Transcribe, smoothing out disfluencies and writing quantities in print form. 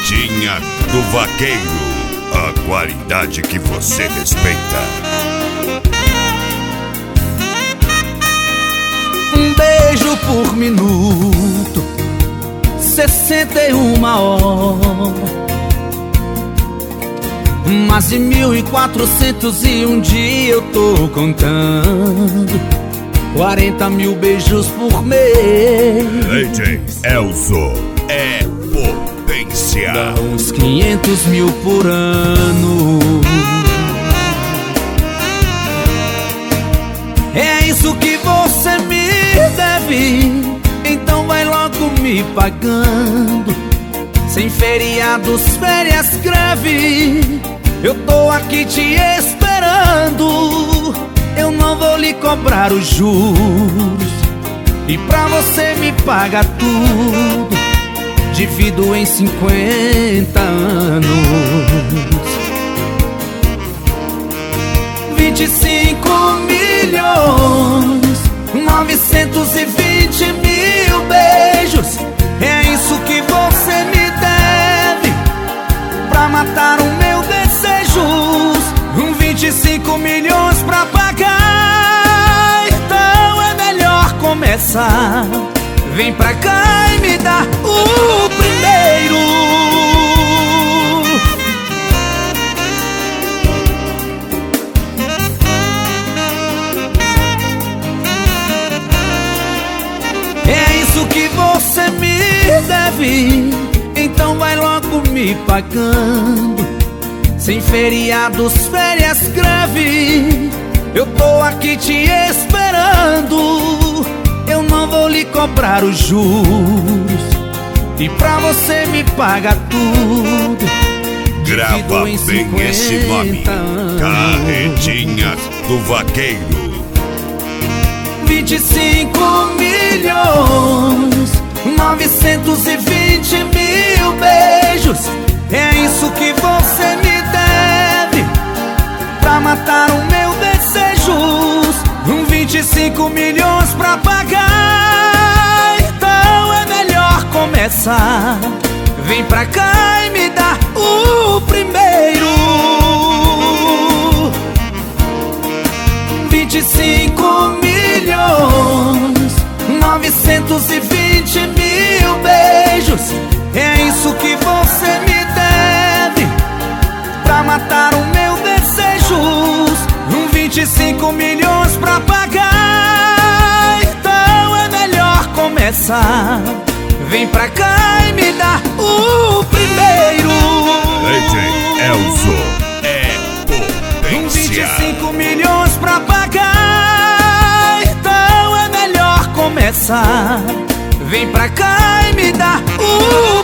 Carretinha do Vaqueiro, a qualidade que você respeita. Um beijo por minuto, 61 horas. Mais de 1401 dias eu tô contando. 40 mil beijos por mês. DJ Elzo é potência. Dá uns 500 mil por ano. É isso que você me deve, então vai logo me pagando. Sem feriados, férias, greve, eu tô aqui te esperando. Eu não vou lhe cobrar os juros, e pra você me paga tudo, divido em 50 anos. 25 milhões 920 mil beijos. É isso que você me deve pra matar o meu desejos. 25 milhões pra pagar, então é melhor começar. Vem pra cá e me dá o primeiro. É isso que você me deve, então vai logo me pagando. Sem feriados, férias, greve, eu tô aqui te esperando. Eu não vou lhe cobrar os juros, e pra você me paga tudo. Grava bem esse nome, Carretinha do Vaqueiro. 25 milhões 920 mil beijos. É isso que você me deve pra matar o meu desejos. 25 milhões pra pagar, então é melhor começar. Vem pra cá e me dá o primeiro. 25 milhões 920 mil beijos. É isso que você me deve pra matar o meu desejos. 25 milhões pra pagar, então é melhor começar. Vem pra cá e me dá o primeiro. DJ Elzo é potência. 25 milhões pra pagar, então é melhor começar. Vem pra cá e me dá o